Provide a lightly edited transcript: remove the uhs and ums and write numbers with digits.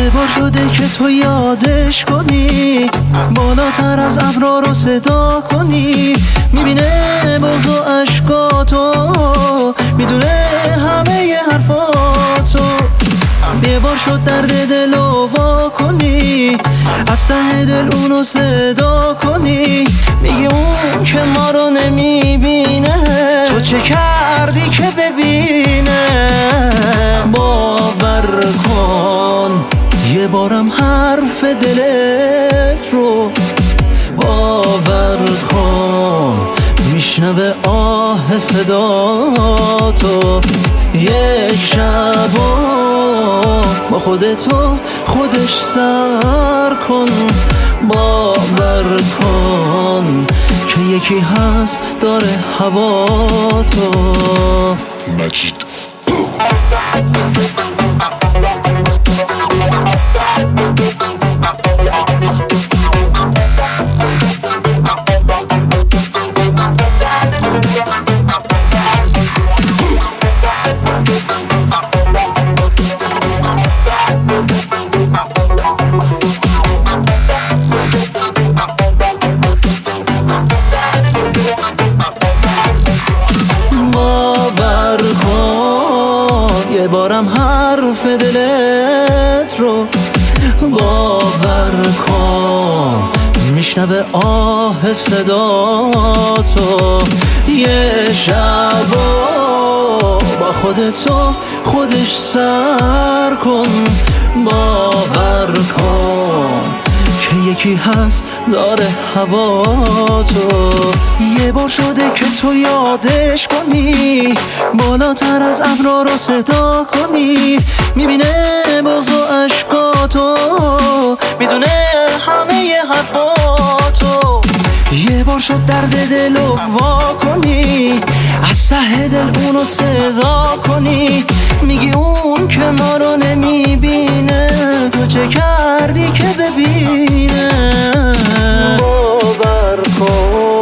یه بار شده که تو یادش کنی، بالاتر از ابرا رو صدا کنی. میبینه بغض و عشقاتو، میدونه همه حرفاتو. یه بار شد درد دلو وا کنی، از ته دل اونو صدا کنی. میگه اون که ما رو نمیبینه، تو چه کردی که ببینه؟ باور کن یه بارم حرف دلت رو باور کن، میشنوه آه صداتو. یه شبا با خودتو خودش سر کن، باور کن که یکی هست داره هواتو. مجید باور کن یه بارم حرف دلت رو باور کن، میشنوه آه صداتو. یه شبا با خودتو خودش سر کن، باور کن که یکی هست داره هواتو. یه بار شده که تو یادش کنی، بالاتر از ابرا رو صدا کنی. میبینه بغض و عشقاتو، میدونه همه حرفاتو. یه بار شد درد دلو وا کنی، از ته دل اونو صدا کنی. میگی اون که ما رو نمیبینه، تو چه کردی که ببینه؟ باور کن